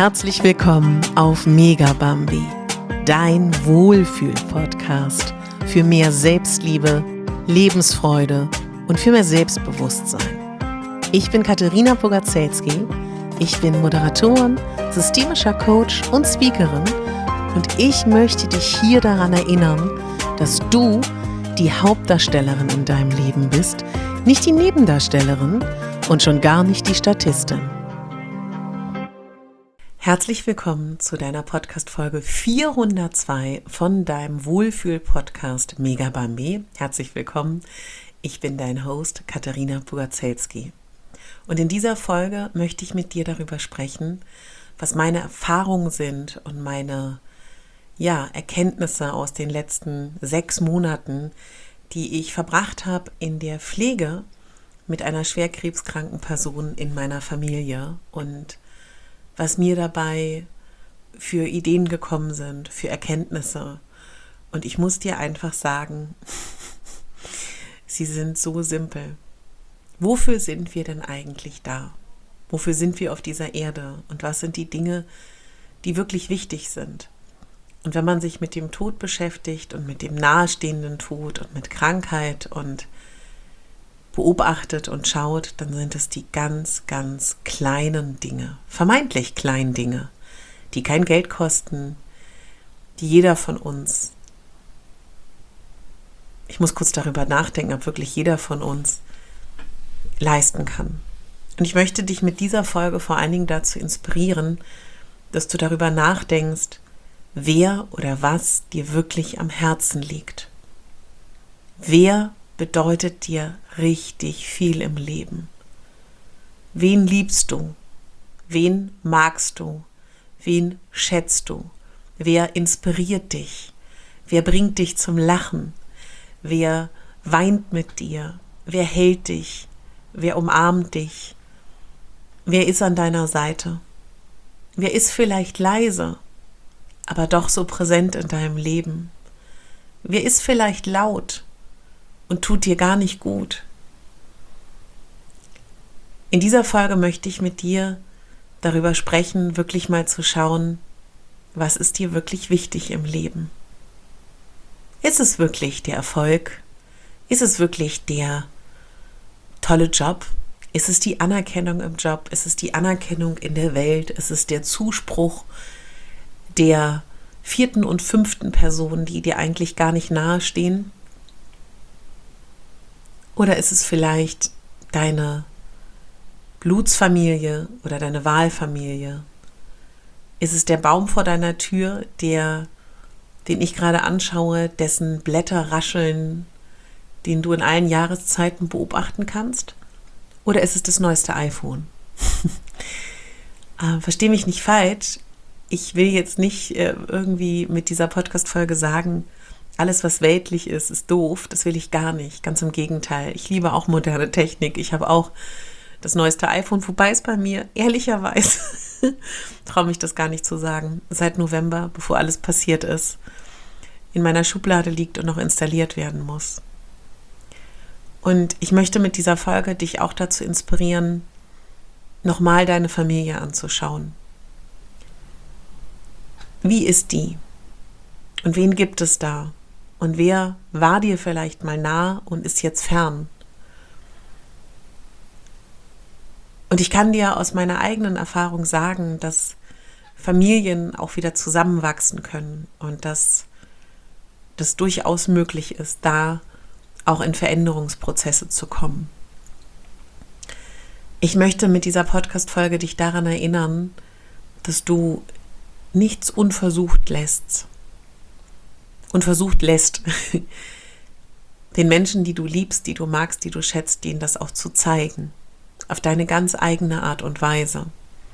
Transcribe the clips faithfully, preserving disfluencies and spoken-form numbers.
Herzlich willkommen auf Mega Bambi, dein Wohlfühl-Podcast für mehr Selbstliebe, Lebensfreude und für mehr Selbstbewusstsein. Ich bin Katharina Pogacelski, ich bin Moderatorin, systemischer Coach und Speakerin und ich möchte dich hier daran erinnern, dass du die Hauptdarstellerin in deinem Leben bist, nicht die Nebendarstellerin und schon gar nicht die Statistin. Herzlich willkommen zu deiner Podcast-Folge vierhundertzwei von deinem Wohlfühl-Podcast Mega Bambi. Herzlich willkommen, ich bin dein Host Katharina Pogacelski. Und in dieser Folge möchte ich mit dir darüber sprechen, was meine Erfahrungen sind und meine ja, Erkenntnisse aus den letzten sechs Monaten, die ich verbracht habe in der Pflege mit einer schwer krebskranken Person in meiner Familie und was mir dabei für Ideen gekommen sind, für Erkenntnisse. Und ich muss dir einfach sagen, sie sind so simpel. Wofür sind wir denn eigentlich da? Wofür sind wir auf dieser Erde? Und was sind die Dinge, die wirklich wichtig sind? Und wenn man sich mit dem Tod beschäftigt und mit dem nahestehenden Tod und mit Krankheit und beobachtet und schaut, dann sind es die ganz, ganz kleinen Dinge, vermeintlich kleinen Dinge, die kein Geld kosten, die jeder von uns, ich muss kurz darüber nachdenken, ob wirklich jeder von uns leisten kann. Und ich möchte dich mit dieser Folge vor allen Dingen dazu inspirieren, dass du darüber nachdenkst, wer oder was dir wirklich am Herzen liegt. Wer bedeutet dir richtig viel im Leben? Wen liebst du? Wen magst du? Wen schätzt du? Wer inspiriert dich? Wer bringt dich zum Lachen? Wer weint mit dir? Wer hält dich? Wer umarmt dich? Wer ist an deiner Seite? Wer ist vielleicht leise, aber doch so präsent in deinem Leben? Wer ist vielleicht laut und tut dir gar nicht gut? In dieser Folge möchte ich mit dir darüber sprechen, wirklich mal zu schauen, was ist dir wirklich wichtig im Leben? Ist es wirklich der Erfolg? Ist es wirklich der tolle Job? Ist es die Anerkennung im Job? Ist es die Anerkennung in der Welt? Ist es der Zuspruch der vierten und fünften Person, die dir eigentlich gar nicht nahe stehen? Oder ist es vielleicht deine Blutsfamilie oder deine Wahlfamilie? Ist es der Baum vor deiner Tür, der, den ich gerade anschaue, dessen Blätter rascheln, den du in allen Jahreszeiten beobachten kannst? Oder ist es das neueste iPhone? äh, versteh mich nicht falsch. Ich will jetzt nicht äh, irgendwie mit dieser Podcast-Folge sagen, alles, was weltlich ist, ist doof. Das will ich gar nicht. Ganz im Gegenteil. Ich liebe auch moderne Technik. Ich habe auch das neueste iPhone, wobei es bei mir, ehrlicherweise, traue mich das gar nicht zu sagen, seit November, bevor alles passiert ist, in meiner Schublade liegt und noch installiert werden muss. Und ich möchte mit dieser Folge dich auch dazu inspirieren, nochmal deine Familie anzuschauen. Wie ist die? Und wen gibt es da? Und wer war dir vielleicht mal nah und ist jetzt fern? Und ich kann dir aus meiner eigenen Erfahrung sagen, dass Familien auch wieder zusammenwachsen können und dass das durchaus möglich ist, da auch in Veränderungsprozesse zu kommen. Ich möchte mit dieser Podcast-Folge dich daran erinnern, dass du nichts unversucht lässt. Unversucht lässt. Den Menschen, die du liebst, die du magst, die du schätzt, denen das auch zu zeigen. Auf deine ganz eigene Art und Weise.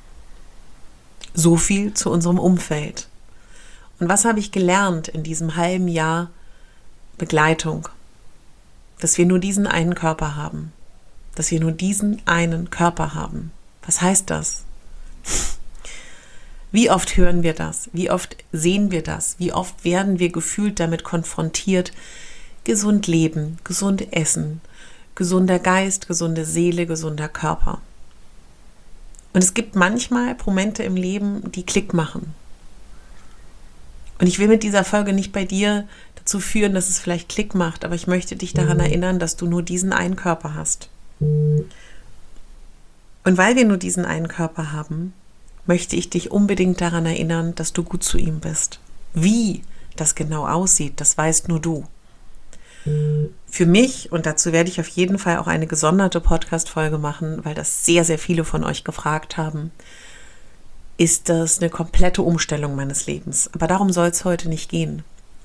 So viel zu unserem Umfeld. Und was habe ich gelernt in diesem halben Jahr Begleitung? Dass wir nur diesen einen Körper haben. Dass wir nur diesen einen Körper haben. Was heißt das? Wie oft hören wir das? Wie oft sehen wir das? Wie oft werden wir gefühlt damit konfrontiert? Gesund leben, gesund essen, gesunder Geist, gesunde Seele, gesunder Körper. Und es gibt manchmal Momente im Leben, die Klick machen. Und ich will mit dieser Folge nicht bei dir dazu führen, dass es vielleicht Klick macht, aber ich möchte dich daran erinnern, dass du nur diesen einen Körper hast. Und weil wir nur diesen einen Körper haben, möchte ich dich unbedingt daran erinnern, dass du gut zu ihm bist. Wie das genau aussieht, das weißt nur du. Für mich, und dazu werde ich auf jeden Fall auch eine gesonderte Podcast-Folge machen, weil das sehr, sehr viele von euch gefragt haben, ist das eine komplette Umstellung meines Lebens. Aber darum soll es heute nicht gehen.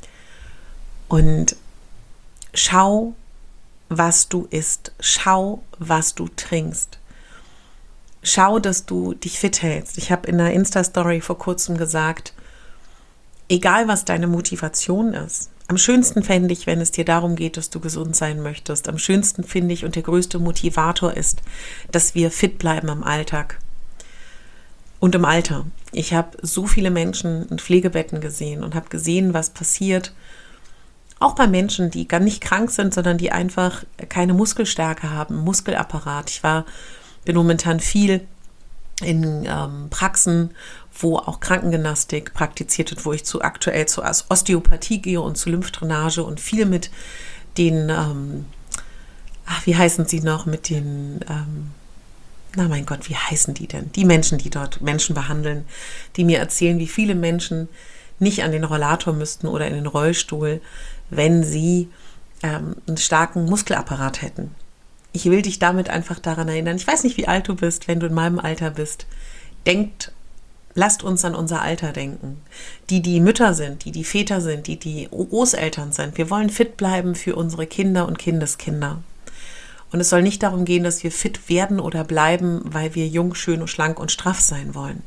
Und schau, was du isst. Schau, was du trinkst. Schau, dass du dich fit hältst. Ich habe in einer Insta-Story vor kurzem gesagt, egal was deine Motivation ist, am schönsten fände ich, wenn es dir darum geht, dass du gesund sein möchtest. Am schönsten finde ich und der größte Motivator ist, dass wir fit bleiben im Alltag und im Alter. Ich habe so viele Menschen in Pflegebetten gesehen und habe gesehen, was passiert. Auch bei Menschen, die gar nicht krank sind, sondern die einfach keine Muskelstärke haben, Muskelapparat. Ich war, bin momentan viel in ähm, Praxen, wo auch Krankengymnastik praktiziert wird, wo ich zu aktuell zu Osteopathie gehe und zu Lymphdrainage und viel mit den, ähm, ach, wie heißen sie noch, mit den, ähm, na mein Gott, wie heißen die denn? Die Menschen, die dort Menschen behandeln, die mir erzählen, wie viele Menschen nicht an den Rollator müssten oder in den Rollstuhl, wenn sie ähm, einen starken Muskelapparat hätten. Ich will dich damit einfach daran erinnern, ich weiß nicht, wie alt du bist, wenn du in meinem Alter bist, denkt, lasst uns an unser Alter denken. Die, die Mütter sind, die, die Väter sind, die, die Großeltern sind. Wir wollen fit bleiben für unsere Kinder und Kindeskinder. Und es soll nicht darum gehen, dass wir fit werden oder bleiben, weil wir jung, schön und schlank und straff sein wollen.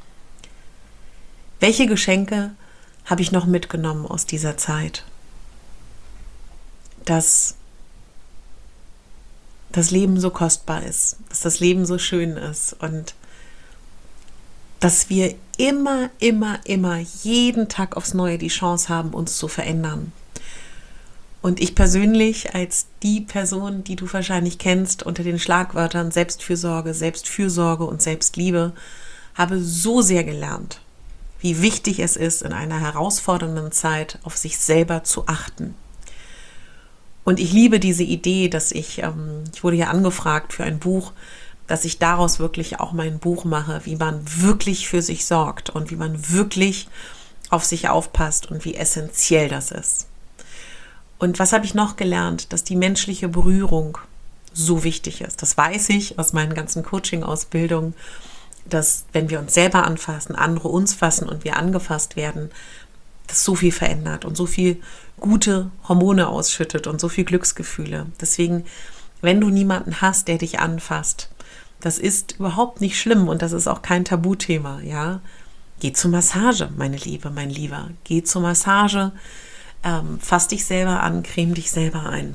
Welche Geschenke habe ich noch mitgenommen aus dieser Zeit? Dass das Leben so kostbar ist, dass das Leben so schön ist und dass wir immer, immer, immer jeden Tag aufs Neue die Chance haben, uns zu verändern. Und ich persönlich als die Person, die du wahrscheinlich kennst, unter den Schlagwörtern Selbstfürsorge, Selbstfürsorge und Selbstliebe, habe so sehr gelernt, wie wichtig es ist, in einer herausfordernden Zeit auf sich selber zu achten. Und ich liebe diese Idee, dass ich, ähm, ich wurde ja angefragt für ein Buch, dass ich daraus wirklich auch mein Buch mache, wie man wirklich für sich sorgt und wie man wirklich auf sich aufpasst und wie essentiell das ist. Und was habe ich noch gelernt? Dass die menschliche Berührung so wichtig ist. Das weiß ich aus meinen ganzen Coaching-Ausbildungen, dass wenn wir uns selber anfassen, andere uns fassen und wir angefasst werden, das so viel verändert und so viel gute Hormone ausschüttet und so viel Glücksgefühle. Deswegen, wenn du niemanden hast, der dich anfasst, das ist überhaupt nicht schlimm und das ist auch kein Tabuthema, ja. Geh zur Massage, meine Liebe, mein Lieber. Geh zur Massage, ähm, fass dich selber an, creme dich selber ein.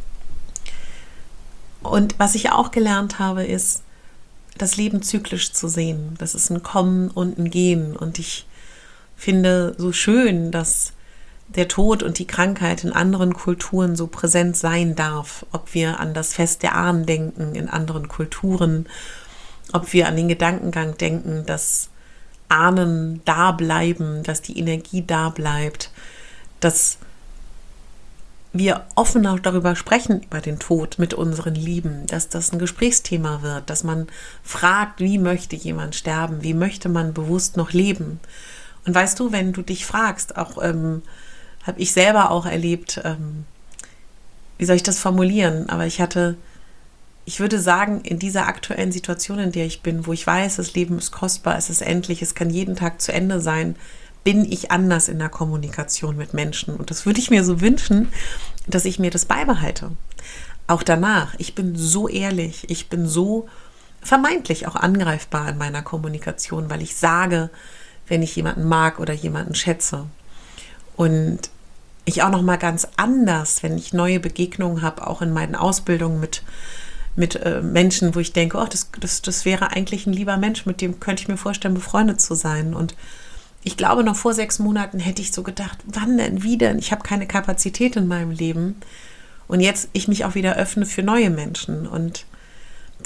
Und was ich auch gelernt habe, ist, das Leben zyklisch zu sehen. Das ist ein Kommen und ein Gehen. Und ich finde so schön, dass der Tod und die Krankheit in anderen Kulturen so präsent sein darf. Ob wir an das Fest der Ahnen denken in anderen Kulturen, ob wir an den Gedankengang denken, dass Ahnen da bleiben, dass die Energie da bleibt, dass wir offener darüber sprechen, über den Tod mit unseren Lieben, dass das ein Gesprächsthema wird, dass man fragt, wie möchte jemand sterben, wie möchte man bewusst noch leben. Und weißt du, wenn du dich fragst, auch ähm, habe ich selber auch erlebt, ähm, wie soll ich das formulieren, aber ich hatte, ich würde sagen, in dieser aktuellen Situation, in der ich bin, wo ich weiß, das Leben ist kostbar, es ist endlich, es kann jeden Tag zu Ende sein, bin ich anders in der Kommunikation mit Menschen. Und das würde ich mir so wünschen, dass ich mir das beibehalte. Auch danach, ich bin so ehrlich, ich bin so vermeintlich auch angreifbar in meiner Kommunikation, weil ich sage, wenn ich jemanden mag oder jemanden schätze. Und ich auch noch mal ganz anders, wenn ich neue Begegnungen habe, auch in meinen Ausbildungen mit, mit äh, Menschen, wo ich denke, oh, das, das, das wäre eigentlich ein lieber Mensch, mit dem könnte ich mir vorstellen, befreundet zu sein. Und ich glaube, noch vor sechs Monaten hätte ich so gedacht, wann denn, wie denn? Ich habe keine Kapazität in meinem Leben. Und jetzt ich mich auch wieder öffne für neue Menschen. Und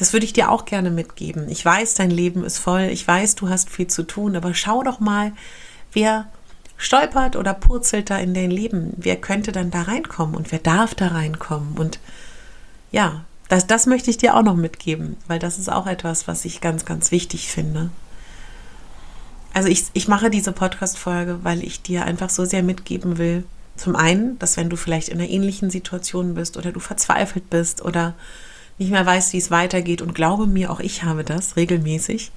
das würde ich dir auch gerne mitgeben. Ich weiß, dein Leben ist voll. Ich weiß, du hast viel zu tun. Aber schau doch mal, wer stolpert oder purzelt da in dein Leben. Wer könnte dann da reinkommen und wer darf da reinkommen? Und ja, das, das möchte ich dir auch noch mitgeben, weil das ist auch etwas, was ich ganz, ganz wichtig finde. Also ich, ich mache diese Podcast-Folge, weil ich dir einfach so sehr mitgeben will. Zum einen, dass wenn du vielleicht in einer ähnlichen Situation bist oder du verzweifelt bist oder nicht mehr weißt, wie es weitergeht, und glaube mir, auch ich habe das regelmäßig,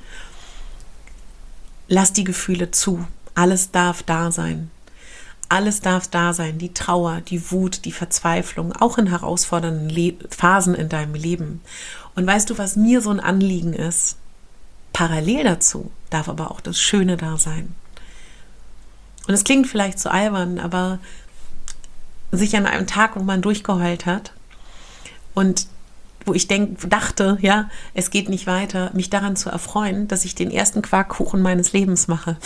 lass die Gefühle zu. Alles darf da sein. Alles darf da sein. Die Trauer, die Wut, die Verzweiflung, auch in herausfordernden Le- Phasen in deinem Leben. Und weißt du, was mir so ein Anliegen ist? Parallel dazu darf aber auch das Schöne da sein. Und es klingt vielleicht so albern, aber sich an einem Tag, wo man durchgeheult hat und wo ich denk, dachte, ja, es geht nicht weiter, mich daran zu erfreuen, dass ich den ersten Quarkkuchen meines Lebens mache.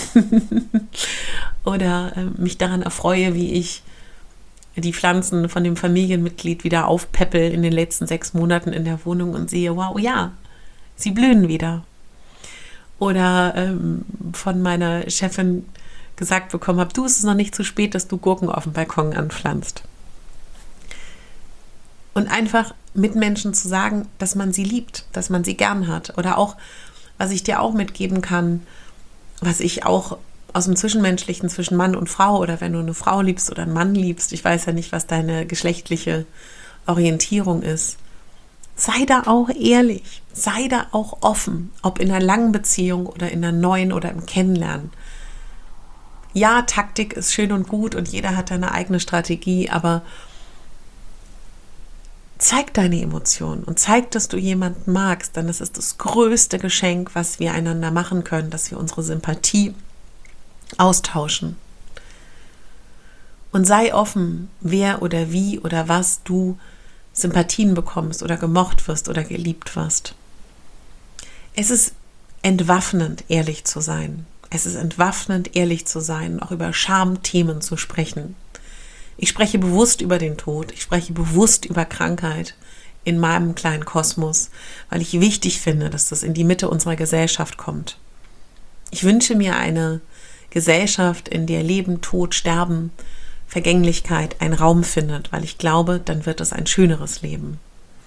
Oder äh, mich daran erfreue, wie ich die Pflanzen von dem Familienmitglied wieder aufpeppel in den letzten sechs Monaten in der Wohnung und sehe, wow, ja, sie blühen wieder. Oder ähm, von meiner Chefin gesagt bekommen habe, du, es ist noch nicht zu spät, dass du Gurken auf dem Balkon anpflanzt. Und einfach mit Menschen zu sagen, dass man sie liebt, dass man sie gern hat. Oder auch, was ich dir auch mitgeben kann, was ich auch aus dem Zwischenmenschlichen zwischen Mann und Frau, oder wenn du eine Frau liebst oder einen Mann liebst, ich weiß ja nicht, was deine geschlechtliche Orientierung ist, sei da auch ehrlich, sei da auch offen, ob in einer langen Beziehung oder in einer neuen oder im Kennenlernen. Ja, Taktik ist schön und gut und jeder hat eine eigene Strategie, aber zeig deine Emotionen und zeig, dass du jemanden magst, denn das ist das größte Geschenk, was wir einander machen können, dass wir unsere Sympathie austauschen. Und sei offen, wer oder wie oder was du Sympathien bekommst oder gemocht wirst oder geliebt wirst. Es ist entwaffnend, ehrlich zu sein. Es ist entwaffnend, ehrlich zu sein, auch über Schamthemen zu sprechen. Ich spreche bewusst über den Tod, ich spreche bewusst über Krankheit in meinem kleinen Kosmos, weil ich wichtig finde, dass das in die Mitte unserer Gesellschaft kommt. Ich wünsche mir eine Gesellschaft, in der Leben, Tod, Sterben, Vergänglichkeit einen Raum findet, weil ich glaube, dann wird es ein schöneres Leben.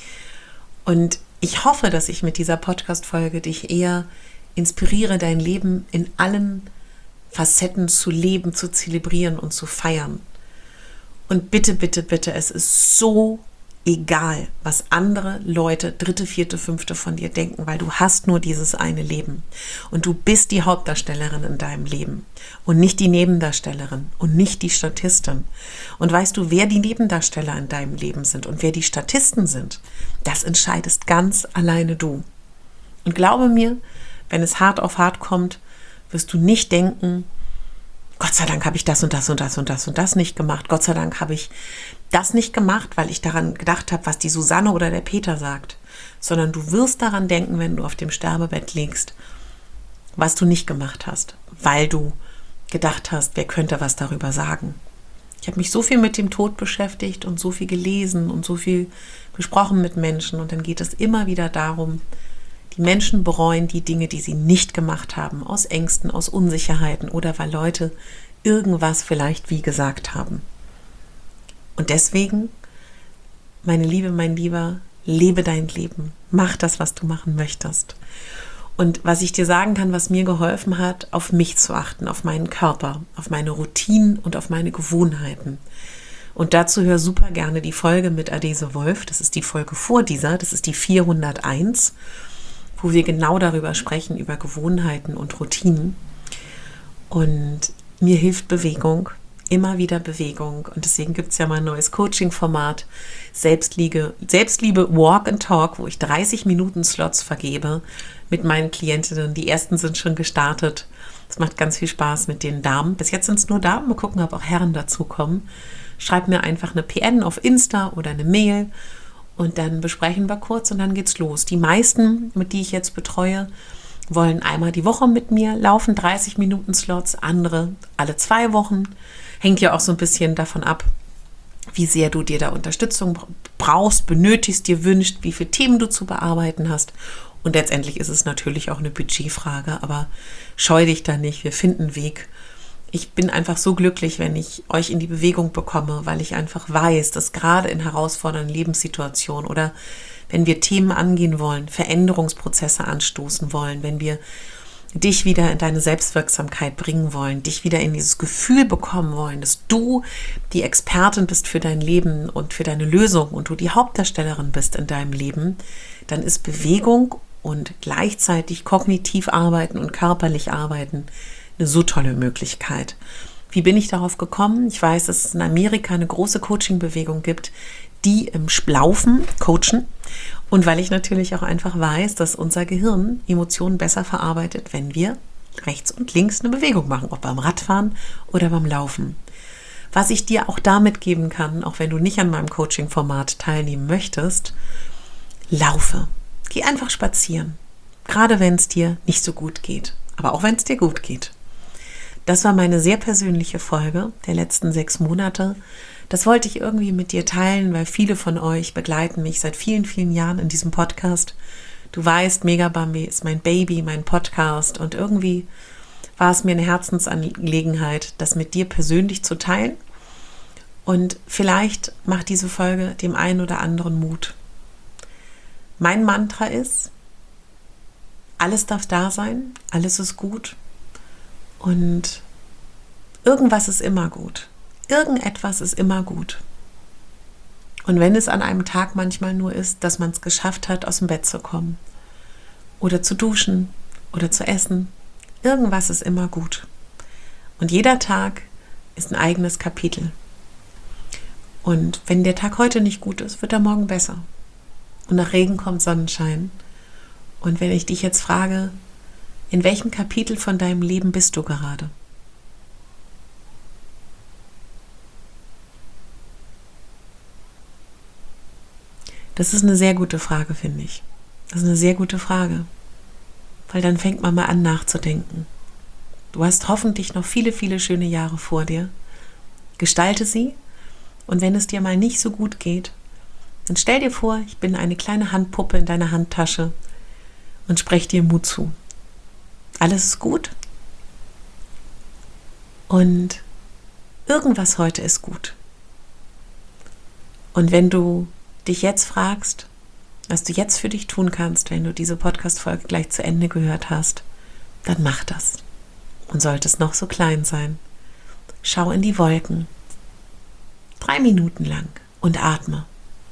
Und ich hoffe, dass ich mit dieser Podcast-Folge dich eher inspiriere, dein Leben in allen Facetten zu leben, zu zelebrieren und zu feiern. Und bitte, bitte, bitte, es ist so egal, was andere Leute, dritte, vierte, fünfte von dir denken, weil du hast nur dieses eine Leben. Und du bist die Hauptdarstellerin in deinem Leben und nicht die Nebendarstellerin und nicht die Statistin. Und weißt du, wer die Nebendarsteller in deinem Leben sind und wer die Statisten sind, das entscheidest ganz alleine du. Und glaube mir, wenn es hart auf hart kommt, wirst du nicht denken, Gott sei Dank habe ich das und das und das und das und das nicht gemacht. Gott sei Dank habe ich das nicht gemacht, weil ich daran gedacht habe, was die Susanne oder der Peter sagt. Sondern du wirst daran denken, wenn du auf dem Sterbebett liegst, was du nicht gemacht hast, weil du gedacht hast, wer könnte was darüber sagen. Ich habe mich so viel mit dem Tod beschäftigt und so viel gelesen und so viel gesprochen mit Menschen. Und dann geht es immer wieder darum, die Menschen bereuen die Dinge, die sie nicht gemacht haben, aus Ängsten, aus Unsicherheiten oder weil Leute irgendwas vielleicht wie gesagt haben. Und deswegen, meine Liebe, mein Lieber, lebe dein Leben. Mach das, was du machen möchtest. Und was ich dir sagen kann, was mir geholfen hat, auf mich zu achten, auf meinen Körper, auf meine Routinen und auf meine Gewohnheiten. Und dazu hör super gerne die Folge mit Adese Wolf. Das ist die Folge vor dieser, das ist die vierhunderteins, wo wir genau darüber sprechen, über Gewohnheiten und Routinen. Und mir hilft Bewegung, immer wieder Bewegung. Und deswegen gibt es ja mal ein neues Coaching-Format, Selbstliebe, Selbstliebe Walk and Talk, wo ich dreißig Minuten Slots vergebe mit meinen Klientinnen. Die ersten sind schon gestartet. Es macht ganz viel Spaß mit den Damen. Bis jetzt sind es nur Damen. Mal gucken, ob auch Herren dazukommen. Schreib mir einfach eine P N auf Insta oder eine Mail. Und dann besprechen wir kurz und dann geht's los. Die meisten, mit die ich jetzt betreue, wollen einmal die Woche mit mir laufen, dreißig Minuten Slots, andere alle zwei Wochen. Hängt ja auch so ein bisschen davon ab, wie sehr du dir da Unterstützung brauchst, benötigst, dir wünscht, wie viele Themen du zu bearbeiten hast. Und letztendlich ist es natürlich auch eine Budgetfrage, aber scheu dich da nicht, wir finden einen Weg. Ich bin einfach so glücklich, wenn ich euch in die Bewegung bekomme, weil ich einfach weiß, dass gerade in herausfordernden Lebenssituationen oder wenn wir Themen angehen wollen, Veränderungsprozesse anstoßen wollen, wenn wir dich wieder in deine Selbstwirksamkeit bringen wollen, dich wieder in dieses Gefühl bekommen wollen, dass du die Expertin bist für dein Leben und für deine Lösung und du die Hauptdarstellerin bist in deinem Leben, dann ist Bewegung und gleichzeitig kognitiv arbeiten und körperlich arbeiten eine so tolle Möglichkeit. Wie bin ich darauf gekommen? Ich weiß, dass es in Amerika eine große Coaching-Bewegung gibt, die im Laufen coachen. Und weil ich natürlich auch einfach weiß, dass unser Gehirn Emotionen besser verarbeitet, wenn wir rechts und links eine Bewegung machen, ob beim Radfahren oder beim Laufen. Was ich dir auch damit geben kann, auch wenn du nicht an meinem Coaching-Format teilnehmen möchtest, laufe. Geh einfach spazieren. Gerade wenn es dir nicht so gut geht, aber auch wenn es dir gut geht. Das war meine sehr persönliche Folge der letzten sechs Monate. Das wollte ich irgendwie mit dir teilen, weil viele von euch begleiten mich seit vielen, vielen Jahren in diesem Podcast. Du weißt, Mega Bambi ist mein Baby, mein Podcast und irgendwie war es mir eine Herzensangelegenheit, das mit dir persönlich zu teilen. Und vielleicht macht diese Folge dem einen oder anderen Mut. Mein Mantra ist, alles darf da sein, alles ist gut und irgendwas ist immer gut. Irgendetwas ist immer gut. Und wenn es an einem Tag manchmal nur ist, dass man es geschafft hat, aus dem Bett zu kommen oder zu duschen oder zu essen, irgendwas ist immer gut. Und jeder Tag ist ein eigenes Kapitel. Und wenn der Tag heute nicht gut ist, wird er morgen besser. Und nach Regen kommt Sonnenschein. Und wenn ich dich jetzt frage, in welchem Kapitel von deinem Leben bist du gerade? Das ist eine sehr gute Frage, finde ich. Das ist eine sehr gute Frage. Weil dann fängt man mal an nachzudenken. Du hast hoffentlich noch viele, viele schöne Jahre vor dir. Gestalte sie. Und wenn es dir mal nicht so gut geht, dann stell dir vor, ich bin eine kleine Handpuppe in deiner Handtasche und sprech dir Mut zu. Alles ist gut. Und irgendwas heute ist gut. Und wenn du dich jetzt fragst, was du jetzt für dich tun kannst, wenn du diese Podcast-Folge gleich zu Ende gehört hast, dann mach das. Und sollte es noch so klein sein, schau in die Wolken, drei Minuten lang und atme.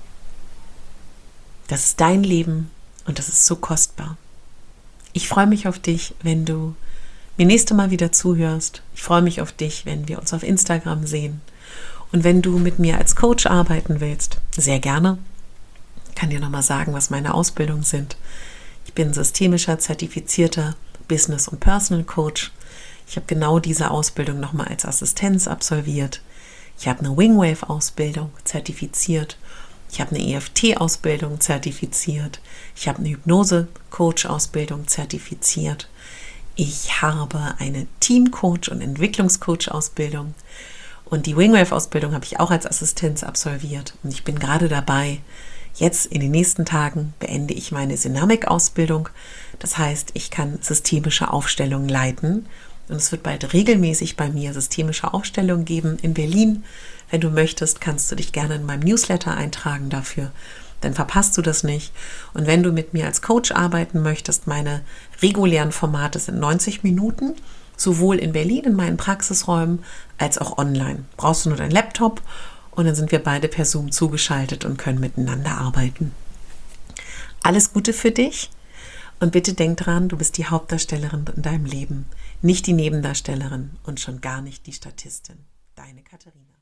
Das ist dein Leben und das ist so kostbar. Ich freue mich auf dich, wenn du mir nächste Mal wieder zuhörst. Ich freue mich auf dich, wenn wir uns auf Instagram sehen. Und wenn du mit mir als Coach arbeiten willst, sehr gerne. Ich kann dir nochmal sagen, was meine Ausbildungen sind. Ich bin systemischer, zertifizierter Business- und Personal Coach. Ich habe genau diese Ausbildung nochmal als Assistenz absolviert. Ich habe eine Wingwave-Ausbildung zertifiziert. Ich habe eine E F T-Ausbildung zertifiziert. Ich habe eine Hypnose-Coach-Ausbildung zertifiziert. Ich habe eine Team-Coach- und Entwicklungscoach-Ausbildung. Und die Wingwave-Ausbildung habe ich auch als Assistenz absolviert. Und ich bin gerade dabei, jetzt in den nächsten Tagen beende ich meine Dynamik-Ausbildung. Das heißt, ich kann systemische Aufstellungen leiten. Und es wird bald regelmäßig bei mir systemische Aufstellungen geben in Berlin. Wenn du möchtest, kannst du dich gerne in meinem Newsletter eintragen dafür. Dann verpasst du das nicht. Und wenn du mit mir als Coach arbeiten möchtest, meine regulären Formate sind neunzig Minuten, sowohl in Berlin in meinen Praxisräumen als auch online. Brauchst du nur deinen Laptop und dann sind wir beide per Zoom zugeschaltet und können miteinander arbeiten. Alles Gute für dich und bitte denk dran, du bist die Hauptdarstellerin in deinem Leben, nicht die Nebendarstellerin und schon gar nicht die Statistin. Deine Katharina.